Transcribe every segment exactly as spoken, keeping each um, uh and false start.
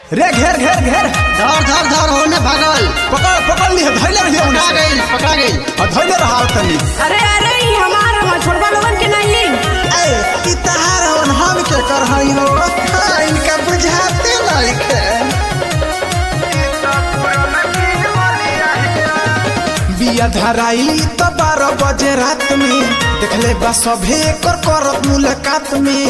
रे घेर घेर घेर धर धर धर होने भागल पकड़ पकड़ ली धैले रहिए पकड़ा गई पकड़ा गई और धैले रहा तनी। अरे अरे ई हमार हम छोड़बा लोगन के नहीं ए ई तहार हवन हम के कर हई हो हां इनका बुझाते लइके बिया धराइली तो बारह बजे रात में देखले बा सभे कर करत मुलाकात में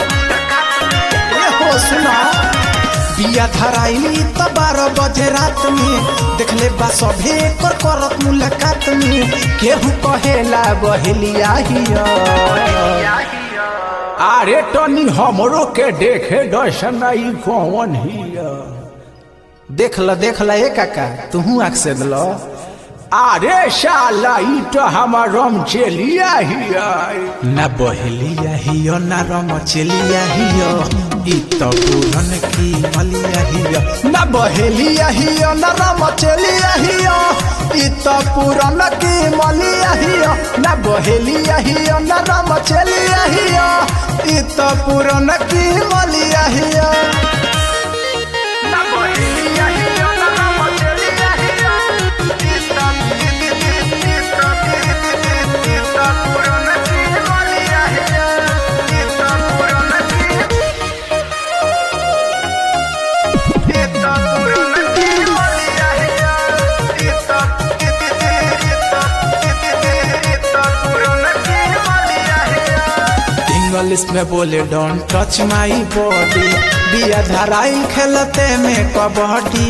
ए हो सुना बिया धराइली तो बारह बजे रात में देखले बा सभे कर करत मुलाकात में केहू कहेला बहेलिया हिया अरे टनी हमरो के देखे दर्शनाई कौन हिया देख ल देख ल ए काका तूहू आँख से दलो अरे शाला ई तो हमार रम चलिया हिया ना बहेलिया हिया ना रम चलिया हिया ई तो पूरन की मलिया हिया ना बहेलिया हिया ना रम चलिया हिया ई तो पूरन की मलिया हिया ना बहेलिया हिया ना रम चलिया हिया ई तो पूरन की मलिया हिया ना बहेलिया हिया ना रम चलिया हिया इंग्लिश में बोले डोंट टच माई बॉडी बिया धराई खेलते में कबड्डी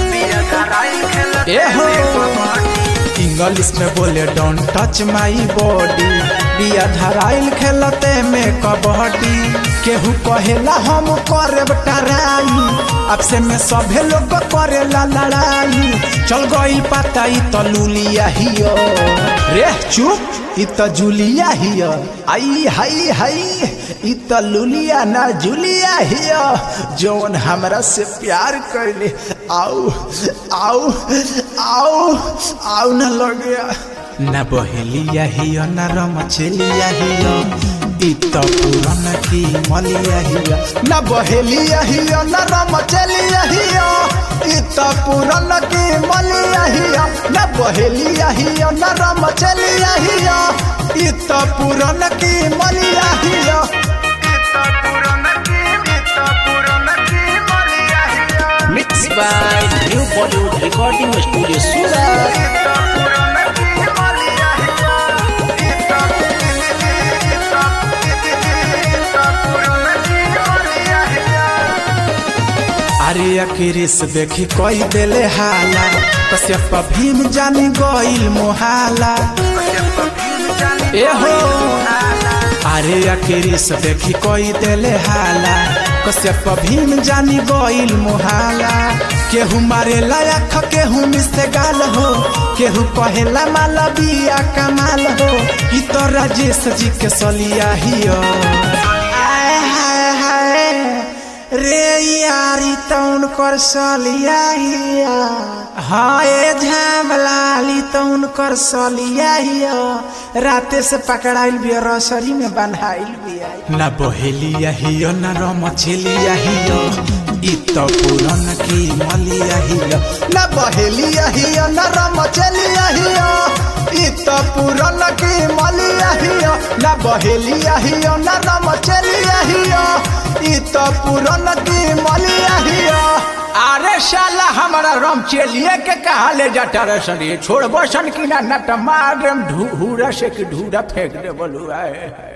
ए हो इंग्लिश में बोले डोंट टच माई बॉडी बिया धराइल खेलते में कबड्डी केहू कहेला हम करे टराई अब से में सभे लोग करेला लड़ाई चल गई पता ई तो लुलिया हियो रे चुप ई तो जुलिया हियो आई हाई हाई ई तो लुलिया ना जुलिया हियो जौन हमरा से प्यार करले आओ आओ आओ आओ न लगे ना बहेलिया हियो ना रमचलिया हियो ई तो पूरन की मलिया हियो ना बहेलिया हियो ना रमचलिया हियो ई तो पूरन की मलिया हियो ना बहेलिया हियो ना रमचलिया हियो ई तो पूरन की मलिया हियो Mixed by New Bollywood Recording Studio Surat. अरे अखिरिस देखी कोई देले हाला कश्यप भीम जानी गइल मोहाला ए हो अरे अखिरिस देखी कोई देले हाला कश्यप भीम जानी गइल मोहाला केहू मारे लायक केहू मिसे गाल हो केहू कहेला माला बिया कमाल हो ई तो राजेश जी के सलिया हियो आए हाय हाय रे यारी तौन कर सलिया हिया हाँ ए झामलाली तौन कर सलिया हिया राते से पकड़ाइल बिया रसरी में बंधाइल बिया ना बहेलिया हियो ना रमचलिया हियो ई तो पूरन की मलिया हियो ना बहेलिया हियो ना रमचलिया हियो ई तो पूरन की मलिया हियो ना बहेलिया हियो ना रमचलिया हियो ई तो पूरन की मलिया हियो अरे शाला हमारा रम चलिए के कहा ले जाता रसरी छोड़ बसन की ना नट मार ढूरा से कि ढूरा फेंक दे बोलू आए